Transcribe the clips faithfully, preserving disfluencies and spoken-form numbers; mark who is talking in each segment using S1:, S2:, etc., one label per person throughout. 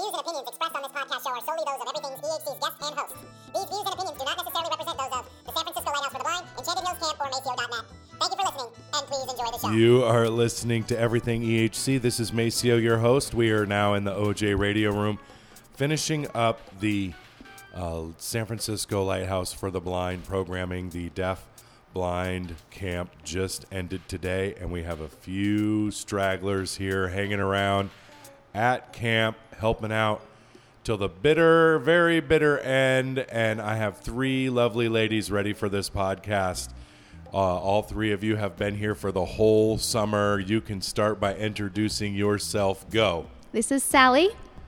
S1: views and opinions expressed on this podcast show are solely those of Everything's E H C's guests and hosts. These views and opinions do not necessarily represent those of the San Francisco Lighthouse for the Blind, Enchanted Hills Camp, or Maceo dot net. Thank you for listening, and please enjoy the show.
S2: You are listening to Everything E H C. This is Maceo, your host. We are now in the O J Radio Room, finishing up the uh, San Francisco Lighthouse for the Blind programming. The Deaf Blind Camp just ended today, and we have a few stragglers here hanging around at camp, helping out till the bitter, very bitter end. And I have three lovely ladies ready for this podcast. Uh, all three of you have been here for the whole summer. You can start by introducing yourself. Go.
S3: This is Sally.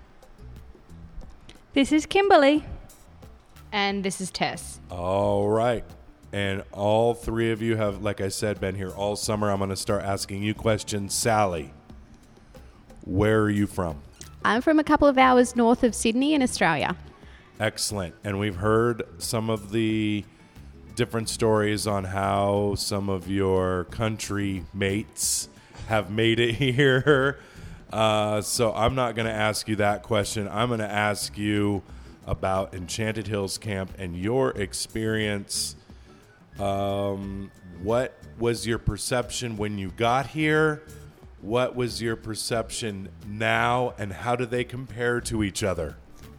S4: This is Kimberly. And this is Tess.
S2: All right. And all three of you have, like I said, been here all summer. I'm going to start asking you questions. Sally, where are you from?
S3: I'm from a couple of hours north of Sydney in Australia.
S2: Excellent. And we've heard some of the different stories on how some of your country mates have made it here. Uh, so I'm not going to ask you that question. I'm going to ask you about Enchanted Hills Camp and your experience. Um, what was your perception when you got here? What was your perception now, and how do they compare to each other?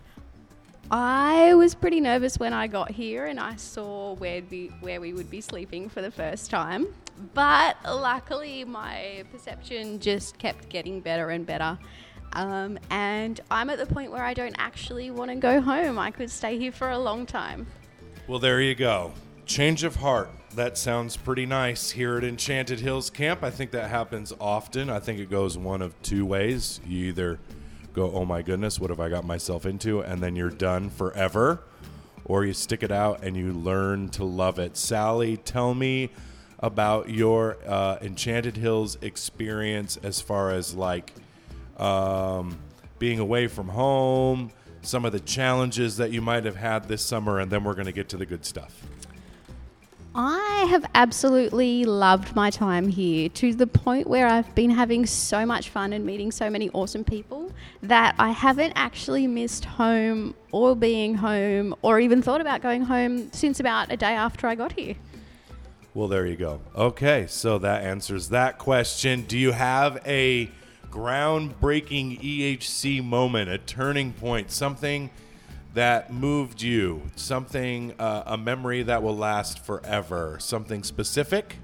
S3: I was pretty nervous when I got here and I saw where the where we would be sleeping for the first time. But luckily, my perception just kept getting better and better. Um, and I'm at the point where I don't actually want to go home. I could stay here for a long time.
S2: Well, there you go. Change of heart. That sounds pretty nice here at Enchanted Hills Camp. I think that happens often. I think it goes one of two ways. You either go, oh my goodness, what have I got myself into? And then you're done forever. Or you stick it out and you learn to love it. Sally, tell me about your uh, Enchanted Hills experience as far as like um, being away from home, some of the challenges that you might have had this summer, and then we're going to get to the good stuff.
S3: I have absolutely loved my time here to the point where I've been having so much fun and meeting so many awesome people that I haven't actually missed home or being home or even thought about going home since about a day after I got here.
S2: Well, there you go. Okay, so that answers that question. Do you have a groundbreaking E H C moment, a turning point, something that moved you, something, uh, a memory that will last forever, something specific?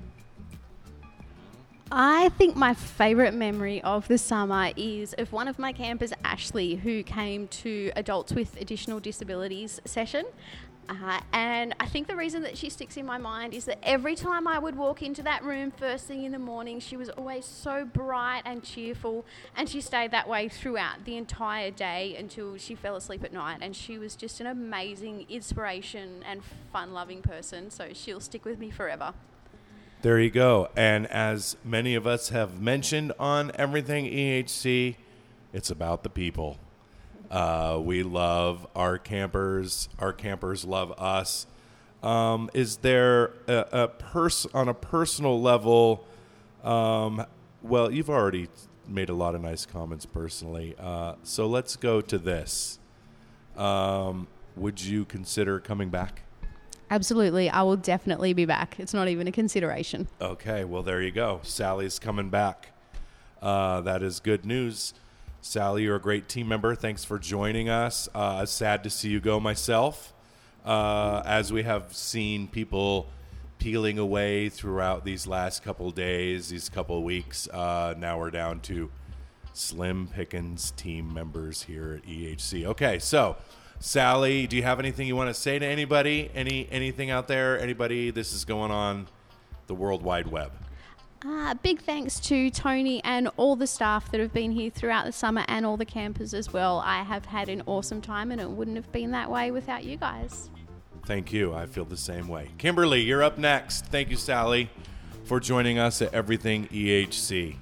S3: I think my favorite memory of the summer is of one of my campers, Ashley, who came to Adults with Additional Disabilities session. Uh, and I think the reason that she sticks in my mind is that every time I would walk into that room first thing in the morning, she was always so bright and cheerful, and she stayed that way throughout the entire day until she fell asleep at night. And she was just an amazing inspiration and fun-loving person, so she'll stick with me forever.
S2: There you go. And as many of us have mentioned on Everything E H C, it's about the people. Uh, we love our campers. Our campers love us. Um, is there a, a pers- on a personal level? Um, well, you've already made a lot of nice comments personally. Uh, so let's go to this. Um, would you consider coming back?
S3: Absolutely. I will definitely be back. It's not even a consideration.
S2: Okay. Well, there you go. Sally's coming back. Uh, that is good news. Sally, you're a great team member. Thanks for joining us. Uh, sad to see you go myself. Uh, as we have seen people peeling away throughout these last couple days, these couple weeks, uh, now we're down to slim pickings team members here at E H C. Okay, so Sally, do you have anything you want to say to anybody? Any anything out there? Anybody? This is going on the World Wide Web.
S3: Uh, big thanks to Tony and all the staff that have been here throughout the summer and all the campers as well. I have had an awesome time and it wouldn't have been that way without you guys.
S2: Thank you. I feel the same way. Kimberly, you're up next. Thank you, Sally, for joining us at Everything E H C.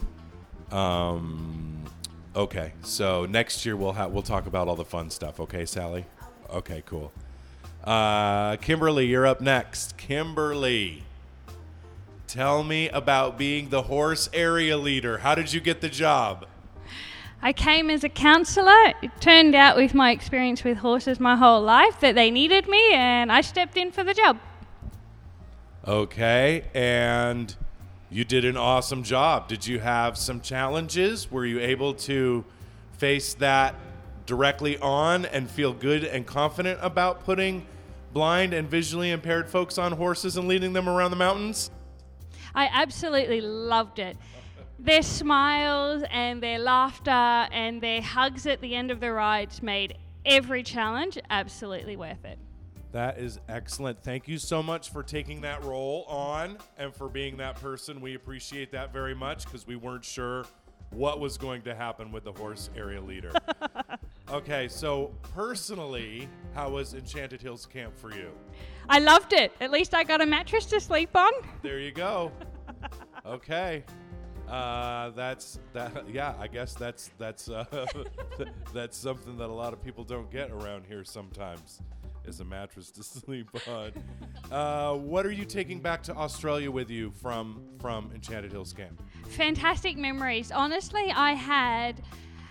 S2: Um, okay, so next year we'll have we'll talk about all the fun stuff. Okay, Sally? Okay, cool. Uh, Kimberly, you're up next. Kimberly, tell me about being the horse area leader. How did you get the job?
S5: I came as a counsellor. It turned out with my experience with horses my whole life that they needed me, and I stepped in for the job.
S2: Okay, and you did an awesome job. Did you have some challenges? Were you able to face that directly on and feel good and confident about putting blind and visually impaired folks on horses and leading them around the mountains?
S5: I absolutely loved it. Their smiles and their laughter and their hugs at the end of the rides made every challenge absolutely worth it.
S2: That is excellent. Thank you so much for taking that role on and for being that person. We appreciate that very much because we weren't sure what was going to happen with the horse area leader. Okay, so personally, how was Enchanted Hills Camp for you?
S5: I loved it. At least I got a mattress to sleep on.
S2: There you go. Okay. Uh, that's that. Yeah, I guess that's that's uh, that's something that a lot of people don't get around here sometimes, is a mattress to sleep on. Uh, what are you taking back to Australia with you from from Enchanted Hills Camp?
S5: Fantastic memories. Honestly, I had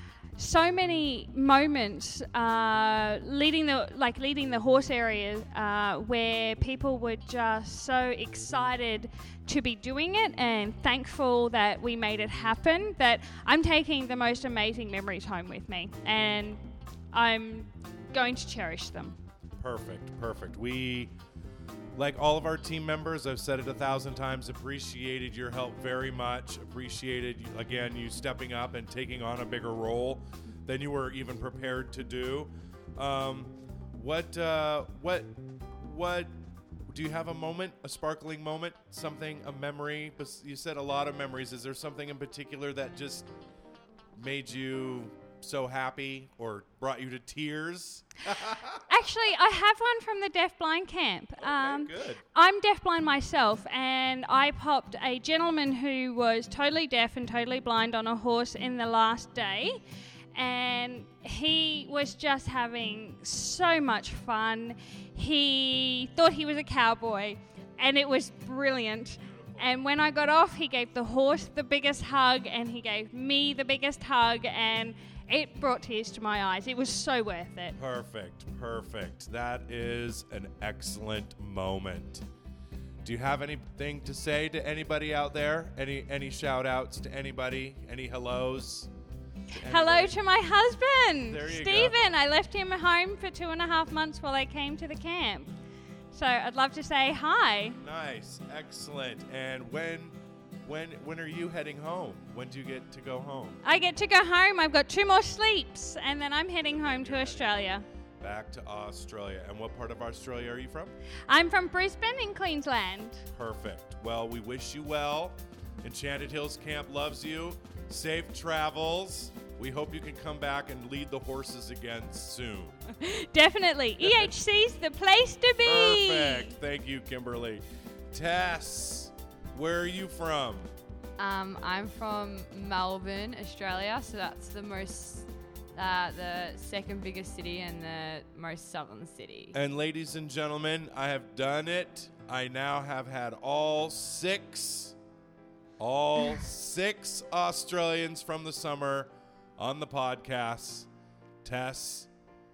S5: so many moments uh, leading the like leading the horse area uh, where people were just so excited to be doing it and thankful that we made it happen, that I'm taking the most amazing memories home with me, and I'm going to cherish them.
S2: Perfect, perfect. We, like all of our team members, I've said it a thousand times, appreciated your help very much. Appreciated, again, you stepping up and taking on a bigger role than you were even prepared to do. Um, what, uh, what, what, do you have a moment, a sparkling moment, something, a memory? You said a lot of memories. Is there something in particular that just made you so happy or brought you to tears?
S5: Actually, I have one from the deafblind camp.
S2: Okay,
S5: um,
S2: good.
S5: I'm deafblind myself, and I popped a gentleman who was totally deaf and totally blind on a horse in the last day, and he was just having so much fun. He thought he was a cowboy, and it was brilliant. And when I got off, he gave the horse the biggest hug, and he gave me the biggest hug, and it brought tears to my eyes. It was so worth it.
S2: Perfect, perfect. That is an excellent moment. Do you have anything to say to anybody out there? Any any shout outs to anybody? Any hellos? To
S5: Hello
S2: anybody?
S5: to my husband,
S2: There you go.
S5: Stephen. I left him home for two and a half months while I came to the camp. So I'd love to say hi.
S2: Nice, excellent. And when when when are you heading home? When do you get to go home?
S5: I get to go home. I've got two more sleeps, and then I'm heading home to Australia.
S2: Back to Australia. And what part of Australia are you from?
S5: I'm from Brisbane in Queensland.
S2: Perfect. Well, we wish you well. Enchanted Hills Camp loves you. Safe travels. We hope you can come back and lead the horses again soon.
S5: Definitely. E H C's the place to be.
S2: Perfect. Thank you, Kimberly. Tess, where are you from?
S4: Um, I'm from Melbourne, Australia, so that's the most, uh, the second biggest city and the most southern city.
S2: And ladies and gentlemen, I have done it. I now have had all six, all six Australians from the summer on the podcast. Tess,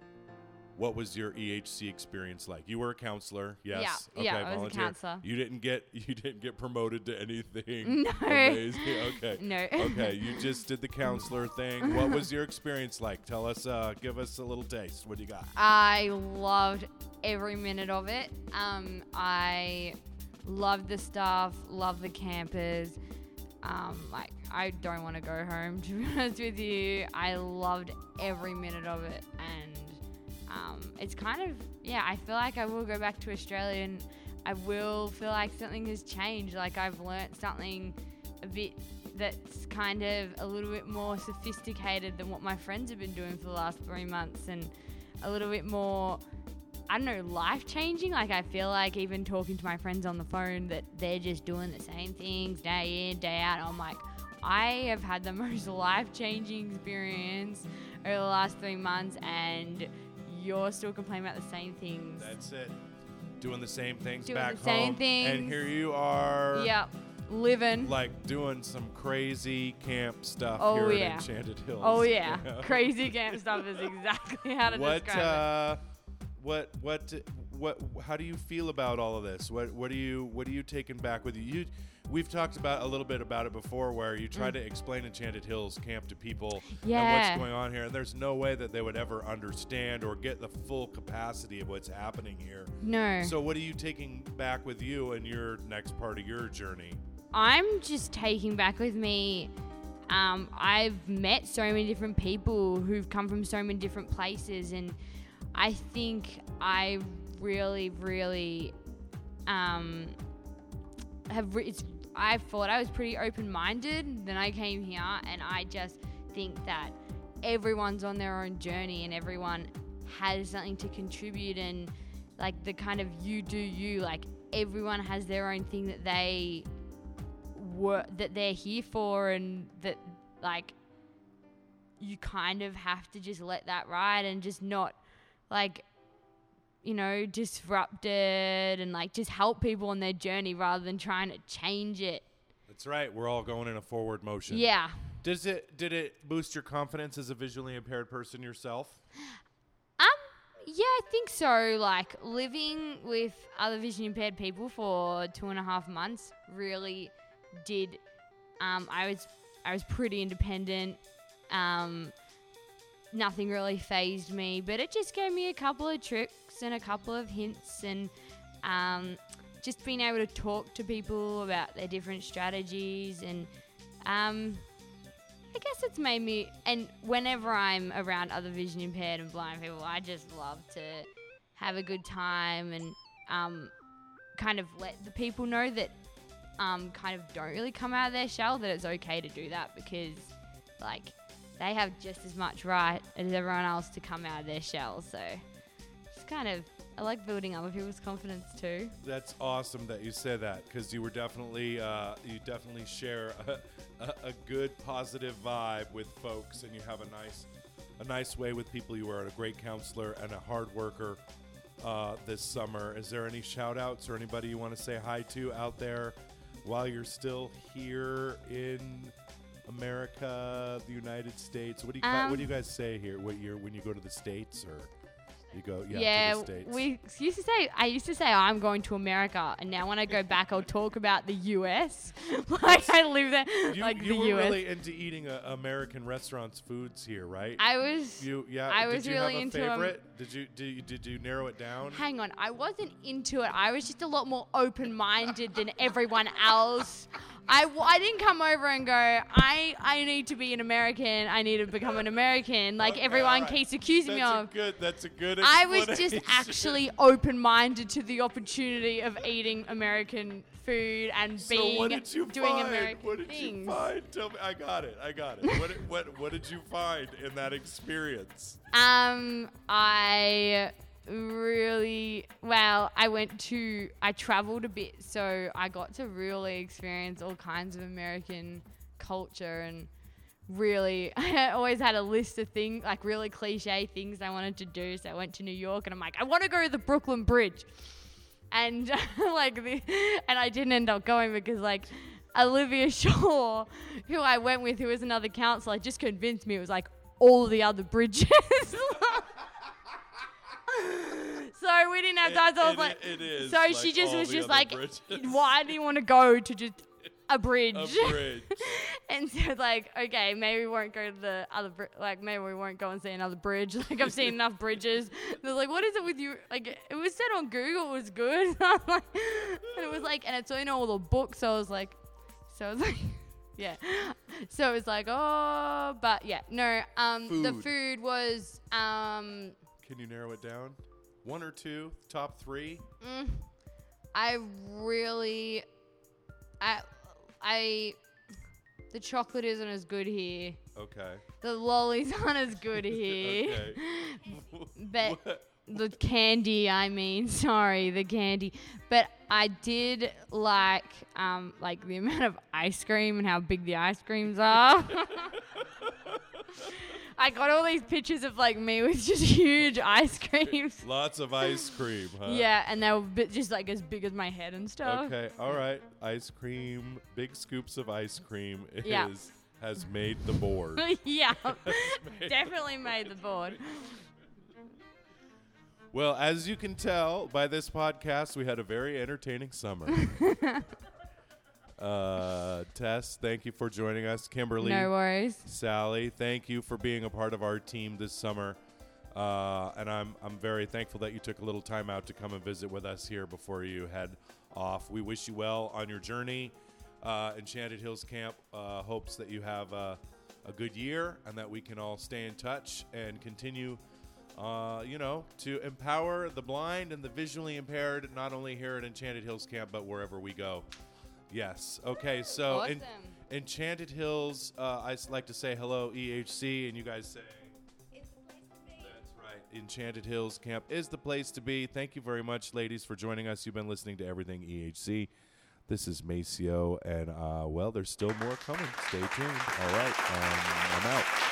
S2: what was your E H C experience like? You were a counselor, yes?
S4: Yeah, yeah, I was a counselor.
S2: You didn't get you didn't get promoted to anything
S4: No.
S2: amazing. Okay.
S4: No.
S2: Okay, you just did the counselor thing. What was your experience like? Tell us, uh, give us a little taste. What do you got?
S4: I loved every minute of it. Um, I loved the staff, loved the campers. Um, like, I don't want to go home, to be honest with you. I loved every minute of it, and um, it's kind of, yeah, I feel like I will go back to Australia, and I will feel like something has changed. Like, I've learnt something a bit that's kind of a little bit more sophisticated than what my friends have been doing for the last three months, and a little bit more, I don't know, life-changing. Like, I feel like even talking to my friends on the phone that they're just doing the same things day in, day out. I'm like, I have had the most life-changing experience over the last three months, and you're still complaining about the same things.
S2: That's it. Doing the same things
S4: Doing
S2: back
S4: the same
S2: home.
S4: things.
S2: And here you are.
S4: Yep. living.
S2: Like doing some crazy camp stuff
S4: Oh,
S2: here
S4: yeah.
S2: at Enchanted Hills.
S4: Oh yeah,
S2: you know?
S4: crazy camp stuff is exactly how to
S2: What
S4: describe it.
S2: uh, what what what? How do you feel about all of this? What what do you what are you taking back with you? You we've talked about a little bit about it before, where you try
S4: Mm.
S2: to explain Enchanted Hills camp to people and
S4: Yeah.
S2: what's going on here, and there's no way that they would ever understand or get the full capacity of what's happening here.
S4: No.
S2: So what are you taking back with you in your next part of your journey?
S4: I'm just taking back with me. Um, I've met so many different people who've come from so many different places, and I think I really, really um, have. Re- it's, I thought I was pretty open-minded. Then I came here, and I just think that everyone's on their own journey, and everyone has something to contribute, and like the kind of you do you. Like everyone has their own thing that they were that they're here for, and that like you kind of have to just let that ride and just not like, you know, disrupt it, and like just help people on their journey rather than trying to change it.
S2: That's right. We're all going in a forward motion.
S4: Yeah.
S2: Does it did it boost your confidence as a visually impaired person yourself?
S4: Um, yeah, I think so. Like living with other vision impaired people for two and a half months really did. Um, I was I was pretty independent. Um, nothing really phased me, but it just gave me a couple of tricks and a couple of hints, and um, just being able to talk to people about their different strategies, and um, I guess it's made me. And whenever I'm around other vision impaired and blind people, I just love to have a good time and um, kind of let the people know that um, kind of don't really come out of their shell, that it's okay to do that, because like they have just as much right as everyone else to come out of their shell. So it's kind of, I like building other people's confidence too.
S2: That's awesome that you say that, because you were definitely uh, you definitely share a, a, a good positive vibe with folks, and you have a nice a nice way with people. You are a great counselor and a hard worker uh, this summer. Is there any shout outs or anybody you want to say hi to out there while you're still here in America, the United States? What do you
S4: Um,
S2: what do you guys say here? What you're when you go to the States, or you go yeah,
S4: Yeah,
S2: to the States?
S4: we used to say, I used to say I'm going to America, and now when I go back, I'll talk about the U S like I live there,
S2: You,
S4: like
S2: you
S4: the
S2: were
S4: U S.
S2: really into eating uh, American restaurants foods here, right?
S4: I was.
S2: you yeah.
S4: I
S2: did
S4: was
S2: you
S4: really
S2: have a
S4: into 'em.
S2: favorite? Did you did you, did you narrow it down?
S4: Hang on, I wasn't into it. I was just a lot more open-minded than everyone else. I, w- I didn't come over and go, I, I need to be an American. I need to become an American. Like
S2: Okay,
S4: everyone
S2: all right.
S4: keeps accusing
S2: That's
S4: me
S2: a
S4: of.
S2: good. That's a good.
S4: I was just
S2: explanation.
S4: actually open-minded to the opportunity of eating American food and
S2: So
S4: being
S2: what did you
S4: doing
S2: find?
S4: American
S2: What did
S4: things.
S2: you find? Tell me. I got it. I got it. What did- what what did you find in that experience?
S4: Um, I really well. I went to. I traveled a bit, so I got to really experience all kinds of American culture, and really, I always had a list of things, like really cliche things I wanted to do. So I went to New York, and I'm like, I want to go to the Brooklyn Bridge, and like, the, and I didn't end up going because like. Olivia Shaw, who I went with, who was another counselor, just convinced me it was like all the other bridges. So we didn't have time. So I was
S2: It-
S4: like,
S2: it is
S4: so
S2: like
S4: she just
S2: all
S4: was
S2: the
S4: just
S2: other
S4: like,
S2: bridges.
S4: why do you want to go to just a bridge?
S2: A bridge.
S4: And so it's like, okay, maybe we won't go to the other, bri- like maybe we won't go and see another bridge. Like I've seen enough bridges. They're like, what is it with you? Like it was said on Google, it was good. I'm like, and it was like, and it's in all the books. So I was like, so I was like, yeah. So it was like, oh, but yeah, no. Um, the
S2: Food.
S4: food was um.
S2: Can you narrow it down? One or two? Top three?
S4: Mm, I really, I, I, the chocolate isn't as good here.
S2: Okay.
S4: The lollies aren't as good here.
S2: Okay.
S4: But
S2: What?
S4: the candy, I mean, sorry, the candy. But I did like, um, like the amount of ice cream and how big the ice creams are. I got all these pictures of like me with just huge ice creams.
S2: Lots of ice cream, huh?
S4: Yeah, and they were bit just like as big as my head and stuff.
S2: Okay, all right. Ice cream, big scoops of ice cream is
S4: Yeah.
S2: has made the board.
S4: Yeah, definitely made the board.
S2: Well, as you can tell by this podcast, we had a very entertaining summer. uh, Tess, thank you for joining us. Kimberly,
S4: No worries.
S2: Sally, thank you for being a part of our team this summer. Uh, and I'm I'm very thankful that you took a little time out to come and visit with us here before you head off. We wish you well on your journey. Uh, Enchanted Hills Camp uh, hopes that you have a, a good year and that we can all stay in touch and continue, uh, you know, to empower the blind and the visually impaired, not only here at Enchanted Hills Camp, but wherever we go. Yes. Okay. So
S4: Awesome.
S2: en- Enchanted Hills, uh, I s- like to say hello, E H C, and you guys say. That's right. Enchanted Hills Camp is the place to be. Thank you very much, ladies, for joining us. You've been listening to Everything E H C. This is Maceo, and, uh, well, there's still more coming. Stay tuned. All right, um, I'm out.